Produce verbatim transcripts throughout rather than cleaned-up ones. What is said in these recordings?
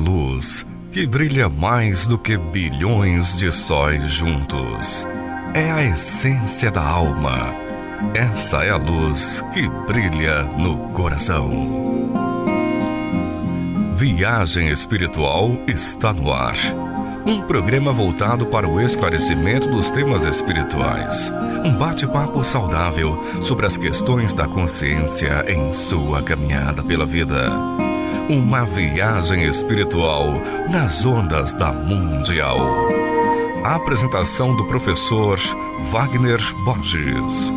luz que brilha mais do que bilhões de sóis juntos. É a essência da alma. Essa é a luz que brilha no coração. Viagem Espiritual está no ar. Um programa voltado para o esclarecimento dos temas espirituais. Um bate-papo saudável sobre as questões da consciência em sua caminhada pela vida. Uma viagem espiritual nas ondas da Mundial. A apresentação do professor Wagner Borges.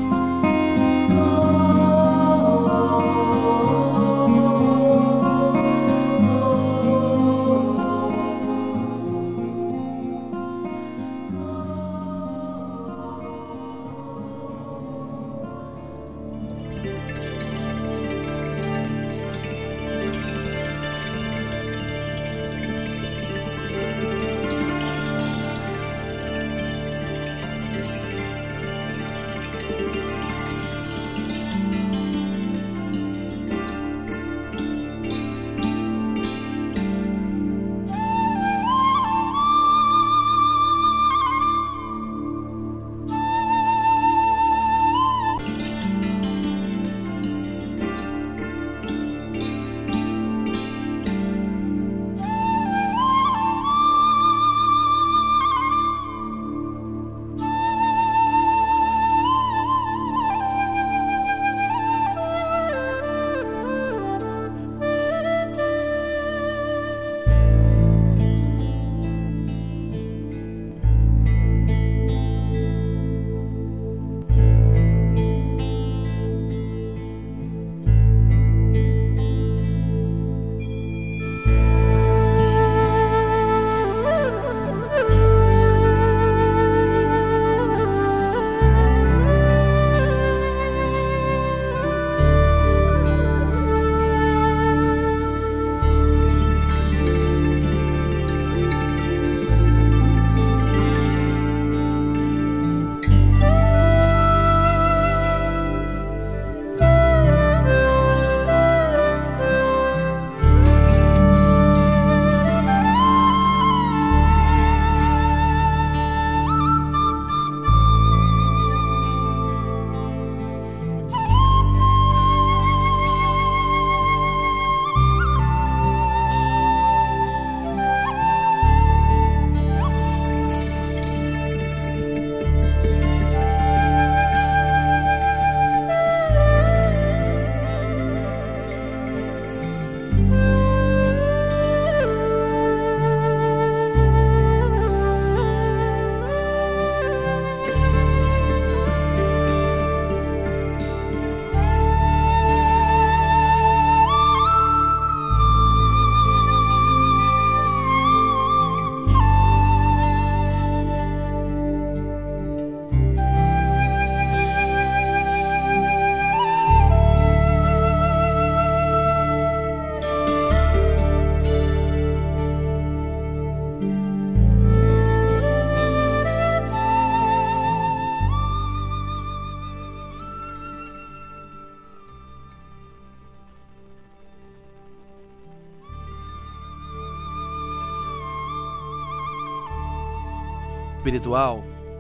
Espiritual,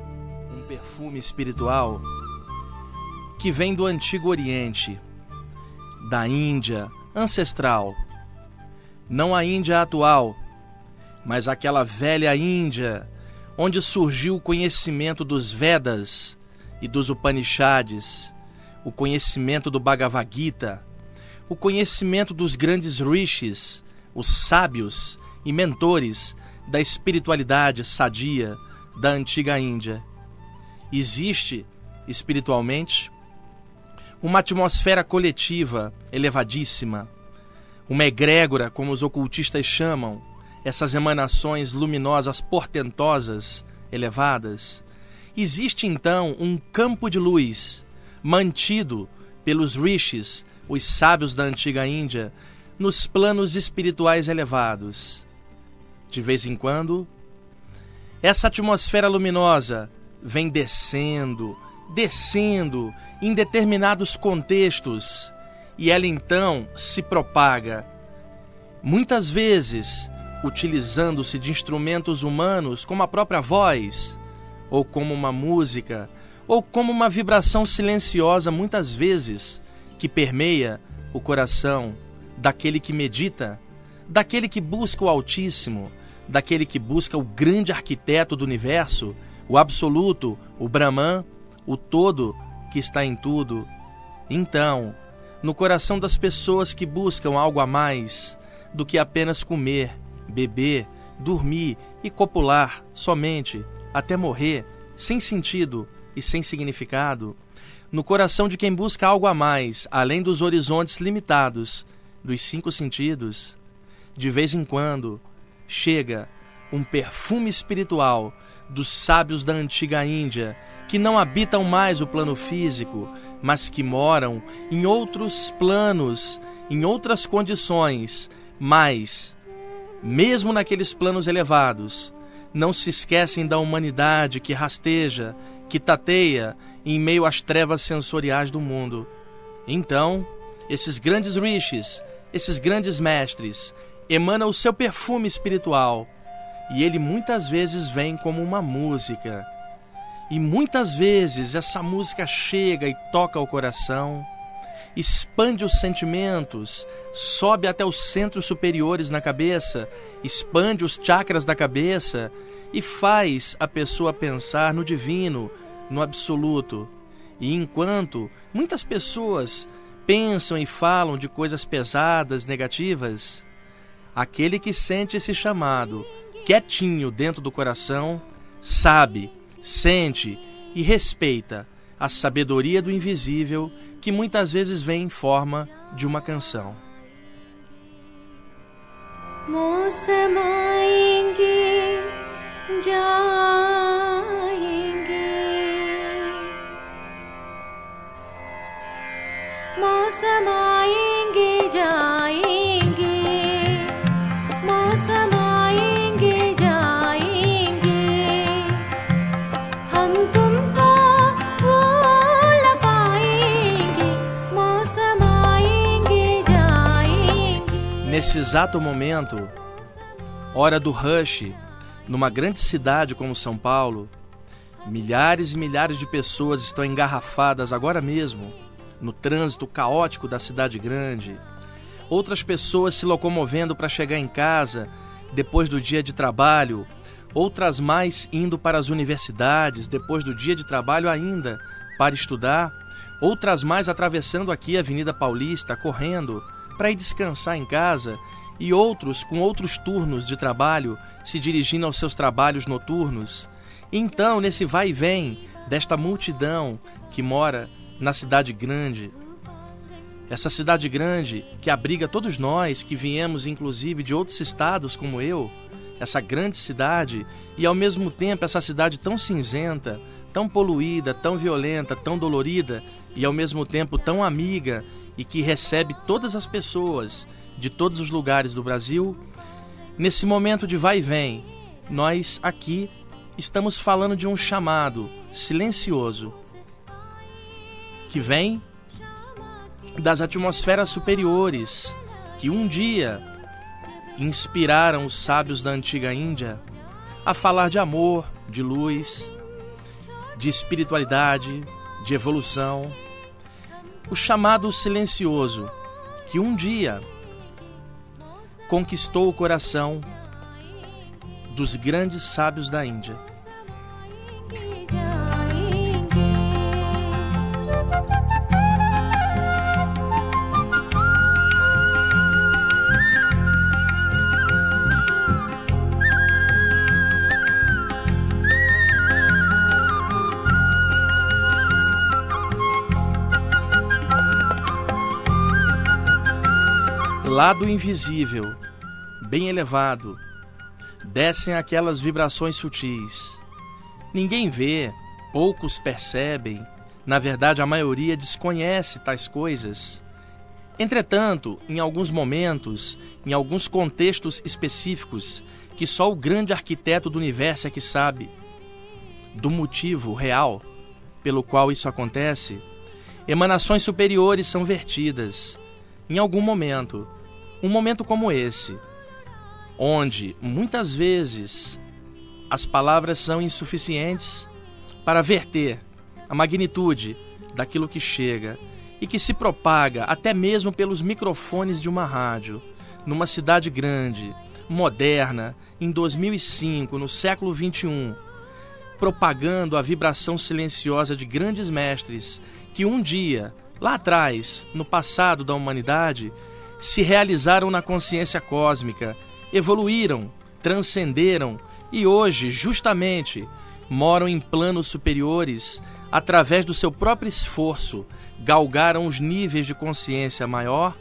um perfume espiritual que vem do Antigo Oriente, da Índia ancestral, não a Índia atual, mas aquela velha Índia onde surgiu o conhecimento dos Vedas e dos Upanishads, o conhecimento do Bhagavad Gita, o conhecimento dos grandes rishis, os sábios e mentores da espiritualidade sadia da antiga Índia. Existe, espiritualmente, uma atmosfera coletiva elevadíssima, uma egrégora, como os ocultistas chamam, essas emanações luminosas, portentosas, elevadas. Existe, então, um campo de luz mantido pelos rishis, os sábios da antiga Índia, nos planos espirituais elevados. De vez em quando, essa atmosfera luminosa vem descendo, descendo em determinados contextos e ela então se propaga. Muitas vezes utilizando-se de instrumentos humanos como a própria voz, ou como uma música, ou como uma vibração silenciosa, muitas vezes, que permeia o coração daquele que medita, daquele que busca o Altíssimo, daquele que busca o grande arquiteto do universo, o absoluto, o Brahman, o todo que está em tudo. Então, no coração das pessoas que buscam algo a mais do que apenas comer, beber, dormir e copular somente até morrer, sem sentido e sem significado, no coração de quem busca algo a mais, além dos horizontes limitados dos cinco sentidos, de vez em quando chega um perfume espiritual dos sábios da antiga Índia, que não habitam mais o plano físico, mas que moram em outros planos, em outras condições, mas, mesmo naqueles planos elevados, não se esquecem da humanidade que rasteja, que tateia em meio às trevas sensoriais do mundo. Então, esses grandes rishis, esses grandes mestres, emanam o seu perfume espiritual, e ele muitas vezes vem como uma música. E muitas vezes essa música chega e toca o coração, expande os sentimentos, sobe até os centros superiores na cabeça, expande os chakras da cabeça e faz a pessoa pensar no divino, no absoluto. E enquanto muitas pessoas pensam e falam de coisas pesadas, negativas, aquele que sente esse chamado, quietinho dentro do coração, sabe, sente e respeita a sabedoria do invisível, que muitas vezes vem em forma de uma canção. Mosamaenge, jaenge, mosamaenge, jaenge, mosamaenge, jaenge, hum tumko bhul paenge, mosamaenge, jaenge. Nesse exato momento, hora do rush, numa grande cidade como São Paulo, milhares e milhares de pessoas estão engarrafadas agora mesmo no trânsito caótico da cidade grande. Outras pessoas se locomovendo para chegar em casa depois do dia de trabalho, outras mais indo para as universidades depois do dia de trabalho ainda para estudar, outras mais atravessando aqui a Avenida Paulista, correndo para ir descansar em casa, e outros com outros turnos de trabalho se dirigindo aos seus trabalhos noturnos. Então, nesse vai e vem desta multidão que mora na cidade grande, essa cidade grande que abriga todos nós que viemos inclusive de outros estados como eu, essa grande cidade, e ao mesmo tempo essa cidade tão cinzenta, tão poluída, tão violenta, tão dolorida, e ao mesmo tempo tão amiga, e que recebe todas as pessoas de todos os lugares do Brasil. Nesse momento de vai e vem, nós aqui estamos falando de um chamado silencioso que vem das atmosferas superiores, que um dia inspiraram os sábios da antiga Índia a falar de amor, de luz, de espiritualidade, de evolução. O chamado silencioso que um dia conquistou o coração dos grandes sábios da Índia. Lá do invisível, bem elevado, descem aquelas vibrações sutis. Ninguém vê, poucos percebem, na verdade a maioria desconhece tais coisas. Entretanto, em alguns momentos, em alguns contextos específicos, que só o grande arquiteto do universo é que sabe, do motivo real pelo qual isso acontece, emanações superiores são vertidas. Em algum momento, um momento como esse, onde muitas vezes as palavras são insuficientes para verter a magnitude daquilo que chega e que se propaga até mesmo pelos microfones de uma rádio, numa cidade grande, moderna, em dois mil e cinco, no século vinte e um, propagando a vibração silenciosa de grandes mestres que um dia, lá atrás, no passado da humanidade, se realizaram na consciência cósmica, evoluíram, transcenderam e hoje, justamente, moram em planos superiores, através do seu próprio esforço, galgaram os níveis de consciência maior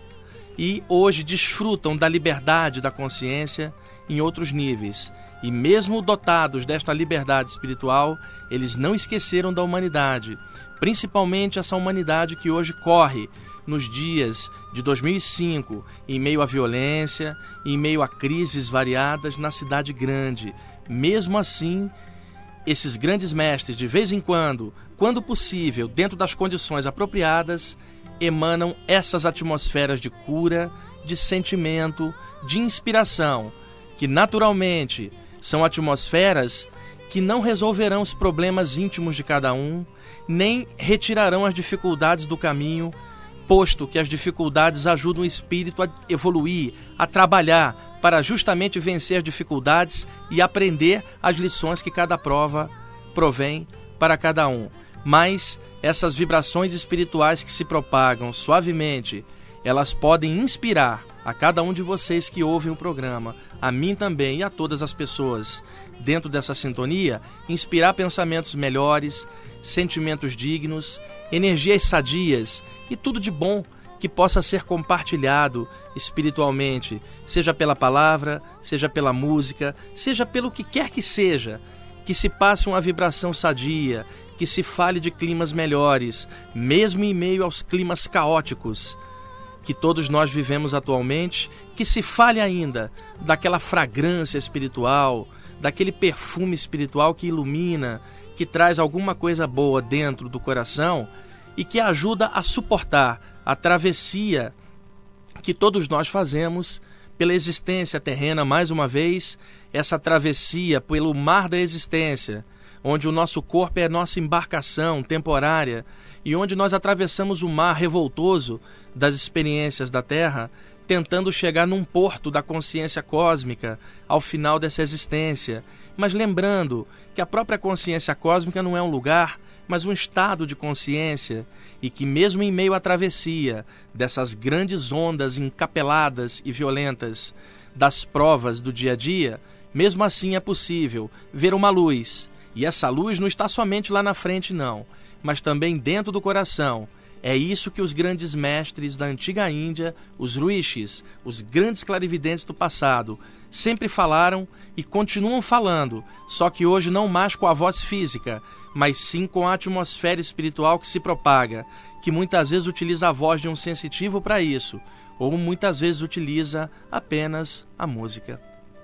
e hoje desfrutam da liberdade da consciência em outros níveis. E mesmo dotados desta liberdade espiritual, eles não esqueceram da humanidade, principalmente essa humanidade que hoje corre nos dias de dois mil e cinco, em meio à violência, em meio a crises variadas na cidade grande. Mesmo assim, esses grandes mestres, de vez em quando, quando possível, dentro das condições apropriadas, emanam essas atmosferas de cura, de sentimento, de inspiração, que naturalmente são atmosferas que não resolverão os problemas íntimos de cada um, nem retirarão as dificuldades do caminho, posto que as dificuldades ajudam o espírito a evoluir, a trabalhar para justamente vencer as dificuldades e aprender as lições que cada prova provém para cada um. Mas essas vibrações espirituais que se propagam suavemente, elas podem inspirar a cada um de vocês que ouvem o programa, a mim também e a todas as pessoas dentro dessa sintonia, inspirar pensamentos melhores, sentimentos dignos, energias sadias e tudo de bom que possa ser compartilhado espiritualmente, seja pela palavra, seja pela música, seja pelo que quer que seja, que se passe uma vibração sadia, que se fale de climas melhores, mesmo em meio aos climas caóticos que todos nós vivemos atualmente, que se fale ainda daquela fragrância espiritual, daquele perfume espiritual que ilumina, que traz alguma coisa boa dentro do coração e que ajuda a suportar a travessia que todos nós fazemos pela existência terrena, mais uma vez, essa travessia pelo mar da existência, onde o nosso corpo é nossa embarcação temporária e onde nós atravessamos o mar revoltoso das experiências da Terra, tentando chegar num porto da consciência cósmica ao final dessa existência, mas lembrando que a própria consciência cósmica não é um lugar, mas um estado de consciência, e que mesmo em meio à travessia dessas grandes ondas encapeladas e violentas das provas do dia a dia, mesmo assim é possível ver uma luz, e essa luz não está somente lá na frente não, mas também dentro do coração. É isso que os grandes mestres da antiga Índia, os rishis, os grandes clarividentes do passado, sempre falaram e continuam falando, só que hoje não mais com a voz física, mas sim com a atmosfera espiritual que se propaga, que muitas vezes utiliza a voz de um sensitivo para isso, ou muitas vezes utiliza apenas a música.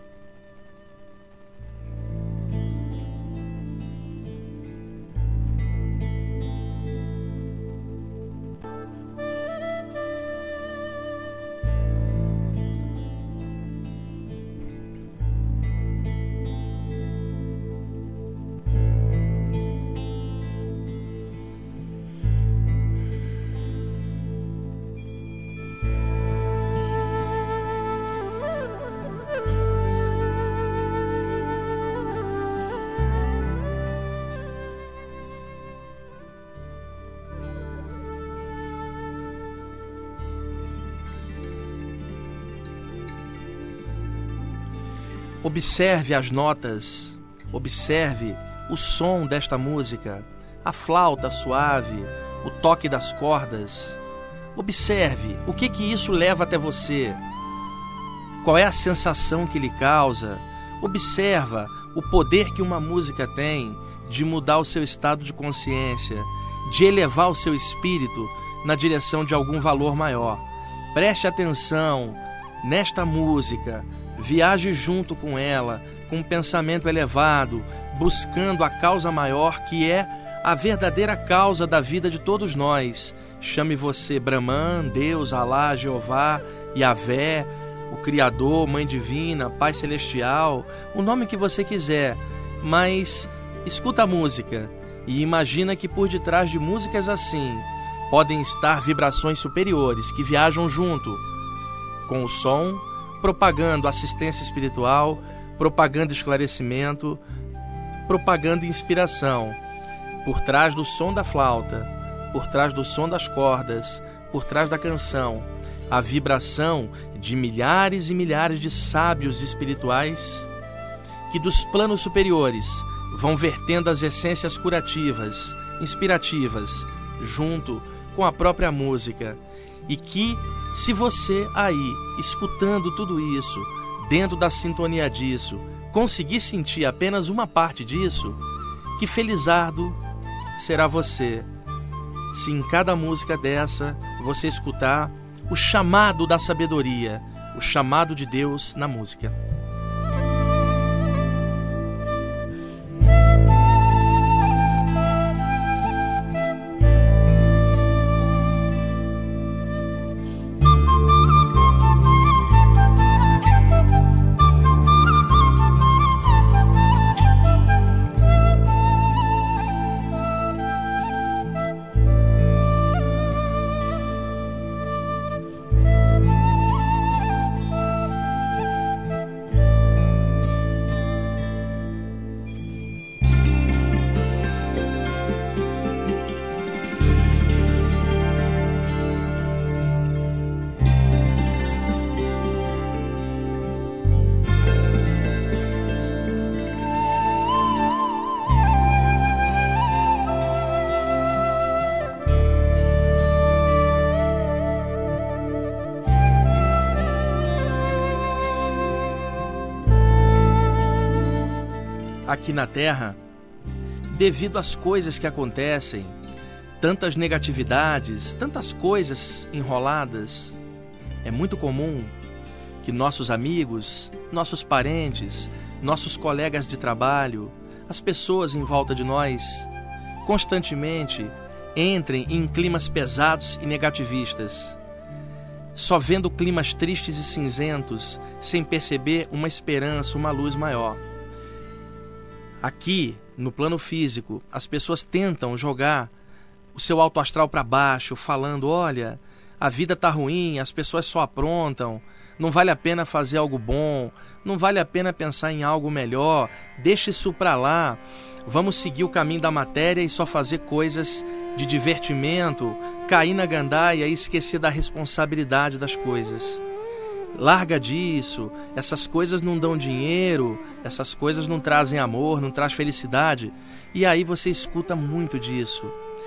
Observe as notas, observe o som desta música, a flauta suave, o toque das cordas. Observe o que que isso leva até você, qual é a sensação que lhe causa. Observa o poder que uma música tem de mudar o seu estado de consciência, de elevar o seu espírito na direção de algum valor maior. Preste atenção nesta música, viaje junto com ela, com um pensamento elevado, buscando a causa maior, que é a verdadeira causa da vida de todos nós. Chame você Brahman, Deus, Alá, Jeová, Yahvé, o Criador, Mãe Divina, Pai Celestial, o nome que você quiser, mas escuta a música e imagina que por detrás de músicas assim podem estar vibrações superiores que viajam junto com o som, propagando assistência espiritual, propagando esclarecimento, propagando inspiração. Por trás do som da flauta, por trás do som das cordas, por trás da canção, a vibração de milhares e milhares de sábios espirituais que dos planos superiores vão vertendo as essências curativas, inspirativas, junto com a própria música. E que, se você aí, escutando tudo isso, dentro da sintonia disso, conseguir sentir apenas uma parte disso, que felizardo será você, se em cada música dessa você escutar o chamado da sabedoria, o chamado de Deus na música. Aqui na Terra, devido às coisas que acontecem, tantas negatividades, tantas coisas enroladas, é muito comum que nossos amigos, nossos parentes, nossos colegas de trabalho, as pessoas em volta de nós, constantemente entrem em climas pesados e negativistas, só vendo climas tristes e cinzentos, sem perceber uma esperança, uma luz maior. Aqui, no plano físico, as pessoas tentam jogar o seu alto astral para baixo, falando, olha, a vida tá ruim, as pessoas só aprontam, não vale a pena fazer algo bom, não vale a pena pensar em algo melhor, deixa isso para lá, vamos seguir o caminho da matéria e só fazer coisas de divertimento, cair na gandaia e esquecer da responsabilidade das coisas. Larga disso, essas coisas não dão dinheiro, essas coisas não trazem amor, não traz felicidade. E aí você escuta muito disso.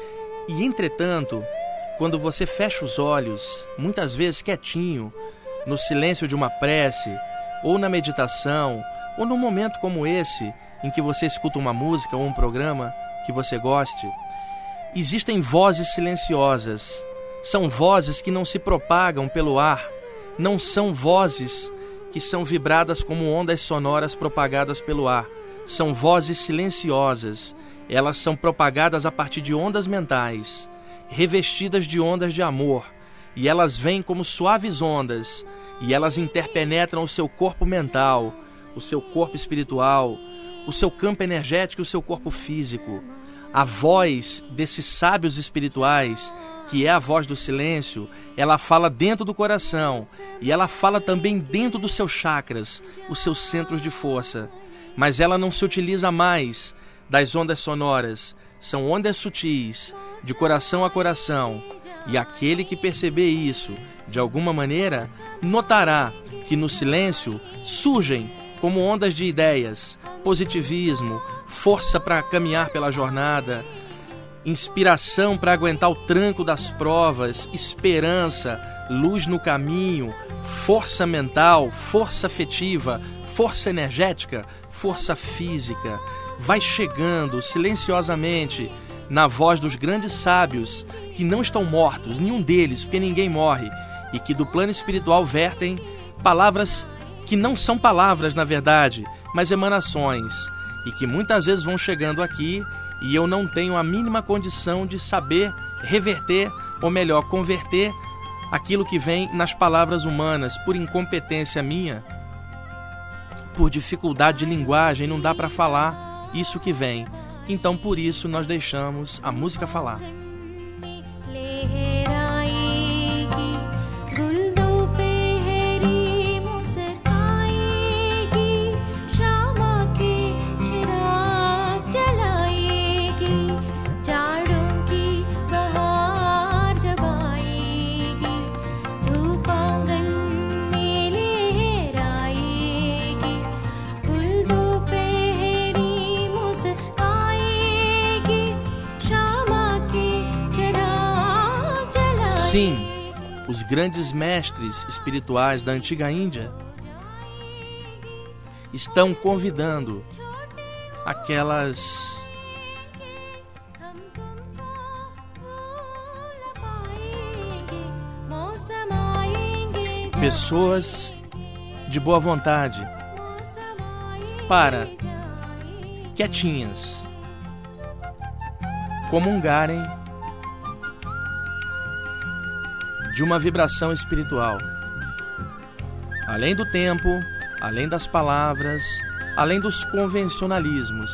E entretanto, quando você fecha os olhos, muitas vezes quietinho, no silêncio de uma prece, ou na meditação, ou num momento como esse, em que você escuta uma música ou um programa que você goste, existem vozes silenciosas. São vozes que não se propagam pelo ar, não são vozes que são vibradas como ondas sonoras propagadas pelo ar. São vozes silenciosas. Elas são propagadas a partir de ondas mentais, revestidas de ondas de amor. E elas vêm como suaves ondas. E elas interpenetram o seu corpo mental, o seu corpo espiritual, o seu campo energético e o seu corpo físico. A voz desses sábios espirituais, que é a voz do silêncio, ela fala dentro do coração e ela fala também dentro dos seus chakras, os seus centros de força. Mas ela não se utiliza mais das ondas sonoras, são ondas sutis, de coração a coração. E aquele que perceber isso, de alguma maneira, notará que no silêncio surgem como ondas de ideias, positivismo, força para caminhar pela jornada, inspiração para aguentar o tranco das provas, esperança, luz no caminho, força mental, força afetiva, força energética, força física. Vai chegando silenciosamente na voz dos grandes sábios que não estão mortos, nenhum deles, porque ninguém morre, e que do plano espiritual vertem palavras que não são palavras na verdade, mas emanações, e que muitas vezes vão chegando aqui e eu não tenho a mínima condição de saber reverter, ou melhor, converter aquilo que vem nas palavras humanas, por incompetência minha, por dificuldade de linguagem, não dá para falar isso que vem. Então, por isso, nós deixamos a música falar. Sim, os grandes mestres espirituais da antiga Índia estão convidando aquelas pessoas de boa vontade para, quietinhas, comungarem de uma vibração espiritual. Além do tempo, além das palavras, além dos convencionalismos.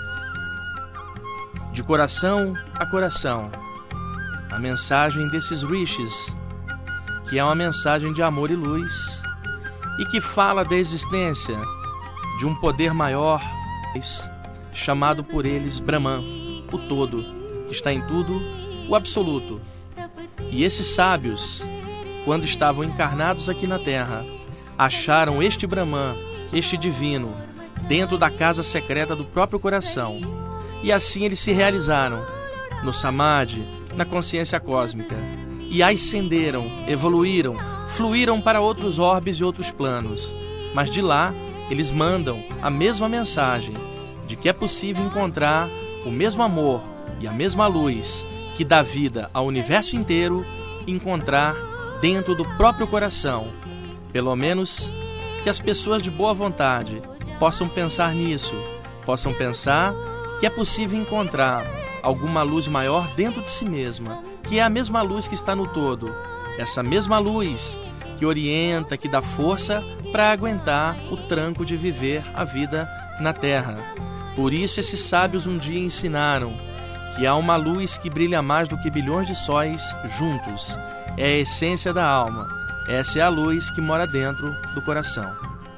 De coração a coração, a mensagem desses rishis, que é uma mensagem de amor e luz, e que fala da existência de um poder maior, chamado por eles Brahman, o todo, que está em tudo, o absoluto. E esses sábios, quando estavam encarnados aqui na Terra, acharam este Brahman, este divino, dentro da casa secreta do próprio coração. E assim eles se realizaram no Samadhi, na consciência cósmica, e ascenderam, evoluíram, fluíram para outros orbes e outros planos. Mas de lá, eles mandam a mesma mensagem de que é possível encontrar o mesmo amor e a mesma luz que dá vida ao universo inteiro, encontrar dentro do próprio coração. Pelo menos que as pessoas de boa vontade possam pensar nisso, possam pensar que é possível encontrar alguma luz maior dentro de si mesma, que é a mesma luz que está no todo, essa mesma luz que orienta, que dá força para aguentar o tranco de viver a vida na Terra. Por isso esses sábios um dia ensinaram que há uma luz que brilha mais do que bilhões de sóis juntos. É a essência da alma. Essa é a luz que mora dentro do coração.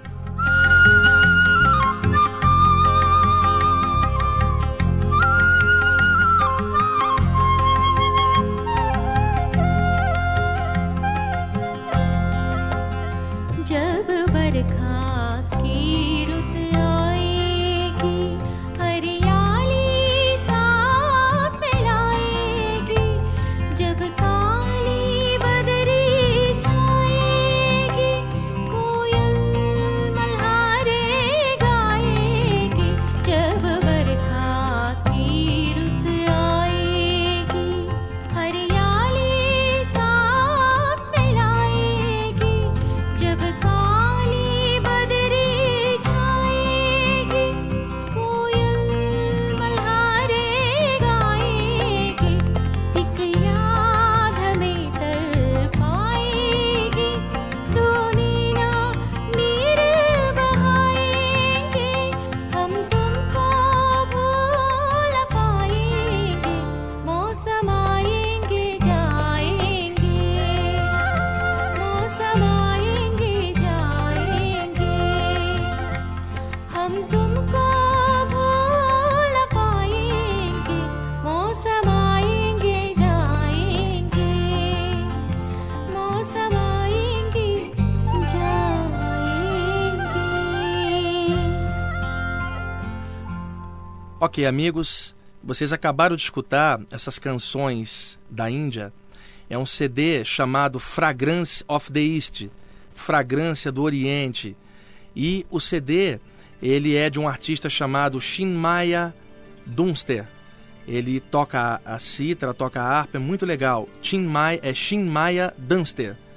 Ok, amigos, vocês acabaram de escutar essas canções da Índia. É um C D chamado Fragrance of the East, Fragrância do Oriente. E o C D, ele é de um artista chamado Chinmaya Dunster. Ele toca a cítara, toca a harpa, é muito legal. Chinmaya, é Chinmaya Dunster.